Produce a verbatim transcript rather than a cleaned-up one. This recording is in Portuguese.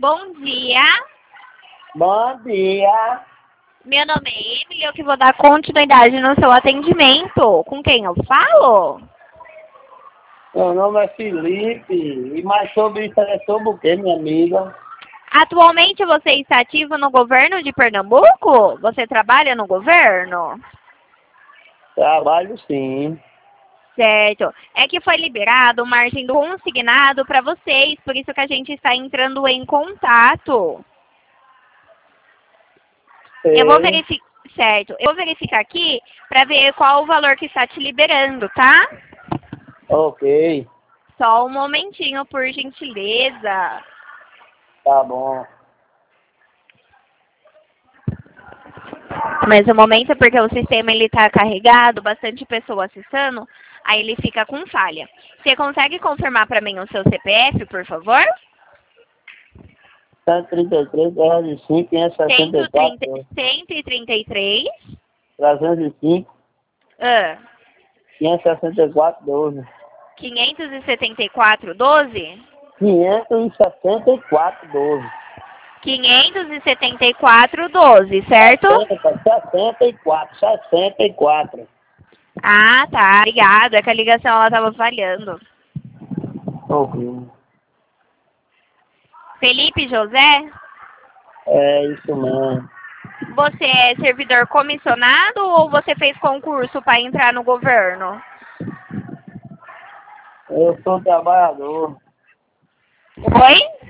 Bom dia. Bom dia. Meu nome é Emily, eu que vou dar continuidade no seu atendimento. Com quem eu falo? Meu nome é Felipe. E mais sobre isso é sobre o quê, minha amiga? Atualmente você está ativo no governo de Pernambuco? Você trabalha no governo? Trabalho sim. Certo. É que foi liberado o margem do consignado para vocês, por isso que a gente está entrando em contato. Eu vou Sei. verificar, certo. Eu vou verificar aqui para ver qual o valor que está te liberando, tá? Ok. Só um momentinho, por gentileza. Tá bom. Mas o momento é porque o sistema ele está carregado, bastante pessoa acessando, aí ele fica com falha. Você consegue confirmar para mim o seu C P F, por favor? cento e trinta e três, trezentos e cinco, quinhentos e sessenta e quatro, cento e trinta e três. trezentos e cinco, Ah, quinhentos e sessenta e quatro, doze. quinhentos e setenta e quatro, doze? quinhentos e sessenta e quatro, doze. quinhentos e setenta e quatro, doze, certo? sessenta e quatro, sessenta e quatro. Ah, tá. Obrigada. É que a ligação ela estava falhando. Ok. Felipe José, É isso mesmo. você é servidor comissionado ou você fez concurso para entrar no governo? Eu sou trabalhador. Oi?